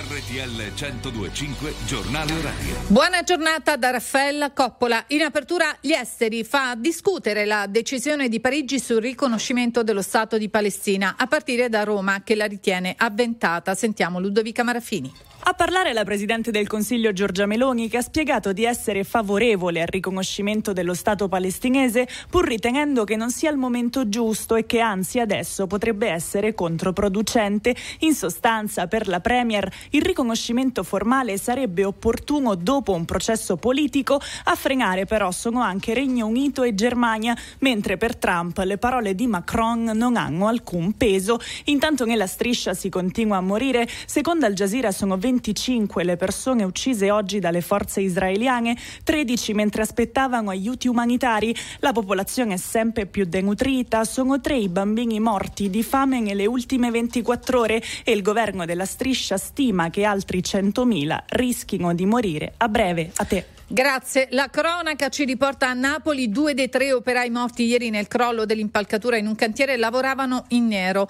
RTL 102.5 Giornale Orario. Buona giornata da Raffaella Coppola. In apertura gli esteri fa discutere la decisione di Parigi sul riconoscimento dello Stato di Palestina, a partire da Roma che la ritiene avventata. Sentiamo Ludovica Marafini. A parlare la Presidente del Consiglio Giorgia Meloni, che ha spiegato di essere favorevole al riconoscimento dello Stato palestinese, pur ritenendo che non sia il momento giusto e che anzi adesso potrebbe essere controproducente. In sostanza, per la Premier, il riconoscimento formale sarebbe opportuno dopo un processo politico. A frenare però sono anche Regno Unito e Germania, mentre per Trump le parole di Macron non hanno alcun peso. Intanto nella striscia si continua a morire. Secondo Al Jazeera sono 25 le persone uccise oggi dalle forze israeliane, 13 mentre aspettavano aiuti umanitari. La popolazione è sempre più denutrita, sono 3 i bambini morti di fame nelle ultime 24 ore e il governo della striscia stima che altri 100.000 rischino di morire a breve. A te. Grazie. La cronaca ci riporta a Napoli 2 dei 3 operai morti ieri nel crollo dell'impalcatura in un cantiere lavoravano in nero.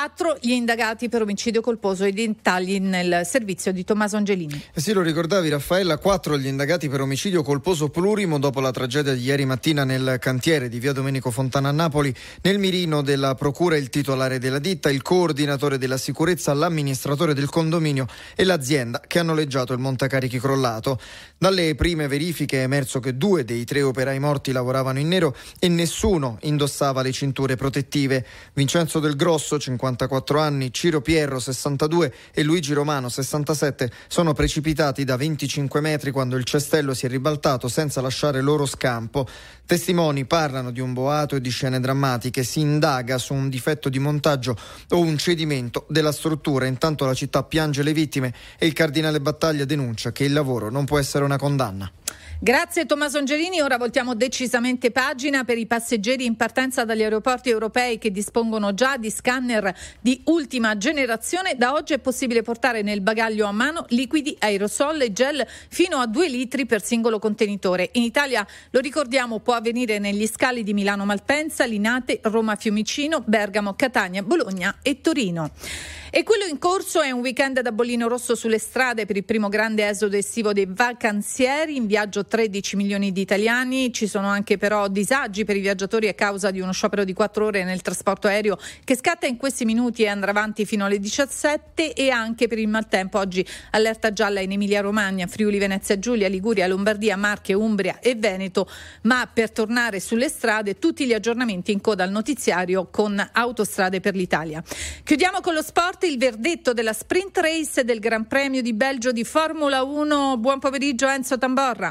4 gli indagati per omicidio colposo. I dettagli nel servizio di Tommaso Angelini. Sì, lo ricordavi Raffaella, 4 gli indagati per omicidio colposo plurimo dopo la tragedia di ieri mattina nel cantiere di via Domenico Fontana a Napoli. Nel mirino della procura il titolare della ditta, il coordinatore della sicurezza, l'amministratore del condominio e l'azienda che ha noleggiato il montacarichi crollato. Dalle prime verifiche è emerso che 2 dei 3 operai morti lavoravano in nero e nessuno indossava le cinture protettive. Vincenzo Del Grosso, 54 anni, Ciro Pierro, 62 e Luigi Romano, 67, sono precipitati da 25 metri quando il cestello si è ribaltato senza lasciare loro scampo. Testimoni parlano di un boato e di scene drammatiche. Si indaga su un difetto di montaggio o un cedimento della struttura. Intanto la città piange le vittime e il cardinale Battaglia denuncia che il lavoro non può essere una condanna. Grazie Tommaso Angelini. Ora voltiamo decisamente pagina per i passeggeri in partenza dagli aeroporti europei che dispongono già di scanner di ultima generazione. Da oggi è possibile portare nel bagaglio a mano liquidi, aerosol e gel fino a 2 litri per singolo contenitore. In Italia, lo ricordiamo, può avvenire negli scali di Milano Malpensa, Linate, Roma Fiumicino, Bergamo, Catania, Bologna e Torino. E quello in corso è un weekend da bollino rosso sulle strade per il primo grande esodo estivo dei vacanzieri. In viaggio 13 milioni di italiani. Ci sono anche però disagi per i viaggiatori a causa di uno sciopero di 4 ore nel trasporto aereo che scatta in questi minuti e andrà avanti fino alle 17, e anche per il maltempo. Oggi allerta gialla in Emilia Romagna, Friuli Venezia Giulia, Liguria, Lombardia, Marche, Umbria e Veneto. Ma per tornare sulle strade tutti gli aggiornamenti in coda al notiziario con Autostrade per l'Italia. Chiudiamo con lo sport. Il verdetto della sprint race del Gran Premio di Belgio di Formula 1. Buon pomeriggio Enzo Tamborra.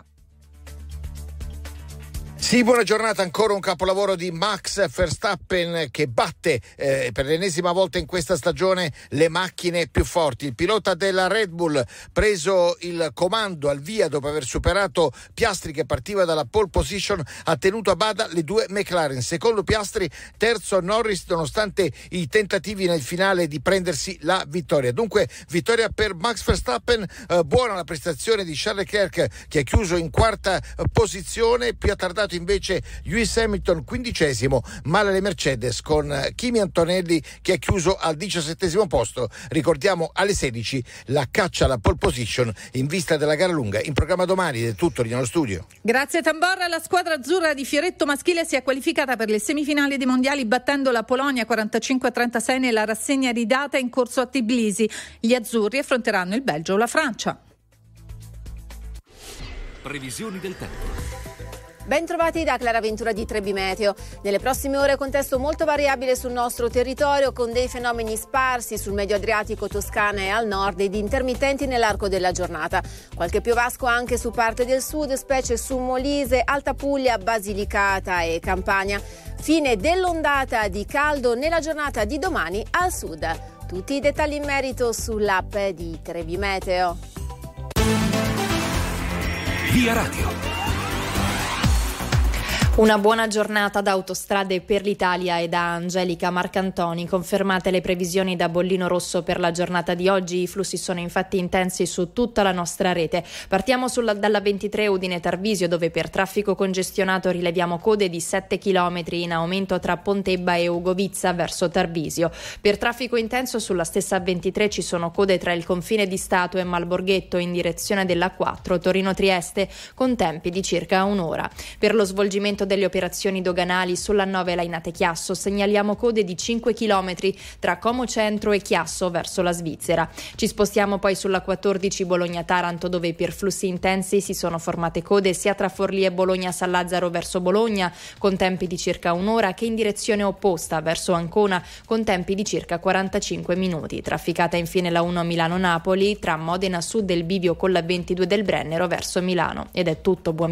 Sì, buona giornata. Ancora un capolavoro di Max Verstappen che batte per l'ennesima volta in questa stagione le macchine più forti. Il pilota della Red Bull, preso il comando al via dopo aver superato Piastri che partiva dalla pole position, ha tenuto a bada le 2 McLaren. Secondo Piastri, terzo Norris, nonostante i tentativi nel finale di prendersi la vittoria. Dunque vittoria per Max Verstappen. Buona la prestazione di Charles Leclerc che ha chiuso in quarta posizione, più attardato invece Lewis Hamilton 15°, male le Mercedes con Kimi Antonelli che ha chiuso al 17° posto. Ricordiamo alle 16 la caccia alla pole position in vista della gara lunga. In programma domani. È tutto nello studio. Grazie Tamborra. La squadra azzurra di Fioretto maschile si è qualificata per le semifinali dei mondiali battendo la Polonia 45-36 nella rassegna ridata in corso a Tbilisi. Gli azzurri affronteranno il Belgio o la Francia. Previsioni del tempo. Ben trovati da Clara Ventura di Trebi Meteo. Nelle prossime ore contesto molto variabile sul nostro territorio con dei fenomeni sparsi sul medio Adriatico, Toscana e al nord ed intermittenti nell'arco della giornata. Qualche piovasco anche su parte del sud, specie su Molise, Alta Puglia, Basilicata e Campania. Fine dell'ondata di caldo nella giornata di domani al sud. Tutti i dettagli in merito sull'app di Trebi Meteo. Via Radio. Una buona giornata da Autostrade per l'Italia e da Angelica Marcantoni. Confermate le previsioni da bollino rosso per la giornata di oggi. I flussi sono infatti intensi su tutta la nostra rete. Partiamo dalla 23 Udine Tarvisio, dove per traffico congestionato rileviamo code di 7 km in aumento tra Pontebba e Ugovizza verso Tarvisio. Per traffico intenso sulla stessa 23 ci sono code tra il confine di Stato e Malborghetto in direzione della 4 Torino-Trieste con tempi di circa un'ora. Per lo svolgimento delle operazioni doganali sulla 9 Lainate-Chiasso segnaliamo code di 5 km tra Como Centro e Chiasso verso la Svizzera. Ci spostiamo poi sulla 14 Bologna-Taranto, dove per flussi intensi si sono formate code sia tra Forlì e Bologna-San Lazzaro verso Bologna con tempi di circa un'ora che in direzione opposta verso Ancona con tempi di circa 45 minuti. Trafficata infine la 1 Milano-Napoli tra Modena Sud e il bivio con la 22 del Brennero verso Milano. Ed è tutto, buon